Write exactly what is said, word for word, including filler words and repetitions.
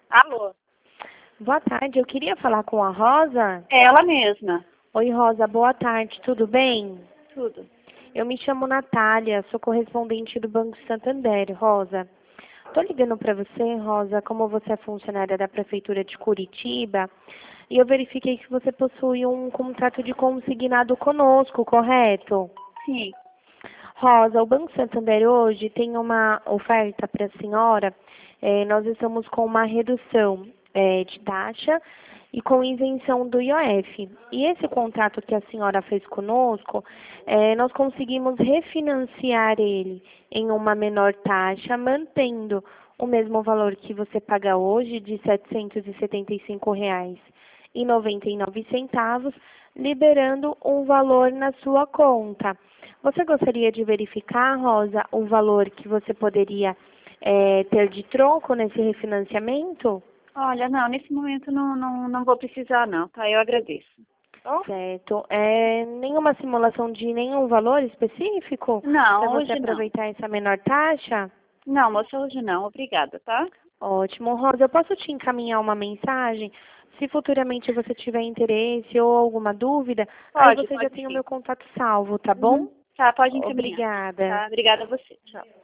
Alô? Boa tarde, eu queria falar com a Rosa. É ela mesma. Oi, Rosa, boa tarde, tudo bem? Tudo. Eu me chamo Natália, sou correspondente do Banco Santander, Rosa. Tô ligando para você, Rosa, como você é funcionária da Prefeitura de Curitiba, e eu verifiquei que você possui um contrato de consignado conosco, correto? Sim. Rosa, o Banco Santander hoje tem uma oferta para a senhora. Eh, nós estamos com uma redução eh, de taxa e com isenção do I O F. E esse contrato que a senhora fez conosco, eh, nós conseguimos refinanciar ele em uma menor taxa, mantendo o mesmo valor que você paga hoje, de setecentos e setenta e cinco reais e noventa e nove centavos, liberando um valor na sua conta. Você gostaria de verificar, Rosa, o valor que você poderia é, ter de troco nesse refinanciamento? Olha, não, nesse momento não, não, não vou precisar não, tá? Eu agradeço. Tá? Certo. É, nenhuma simulação de nenhum valor específico para Não, você hoje não. aproveitar essa menor taxa? Não, moça, hoje não. Obrigada, tá? Ótimo. Rosa, eu posso te encaminhar uma mensagem? Se futuramente você tiver interesse ou alguma dúvida, aí Pode, você já pode tem o sim. meu contato salvo, tá bom? Uhum. Tá, pode encaminhar. Obrigada. Tá, obrigada a você. Tchau.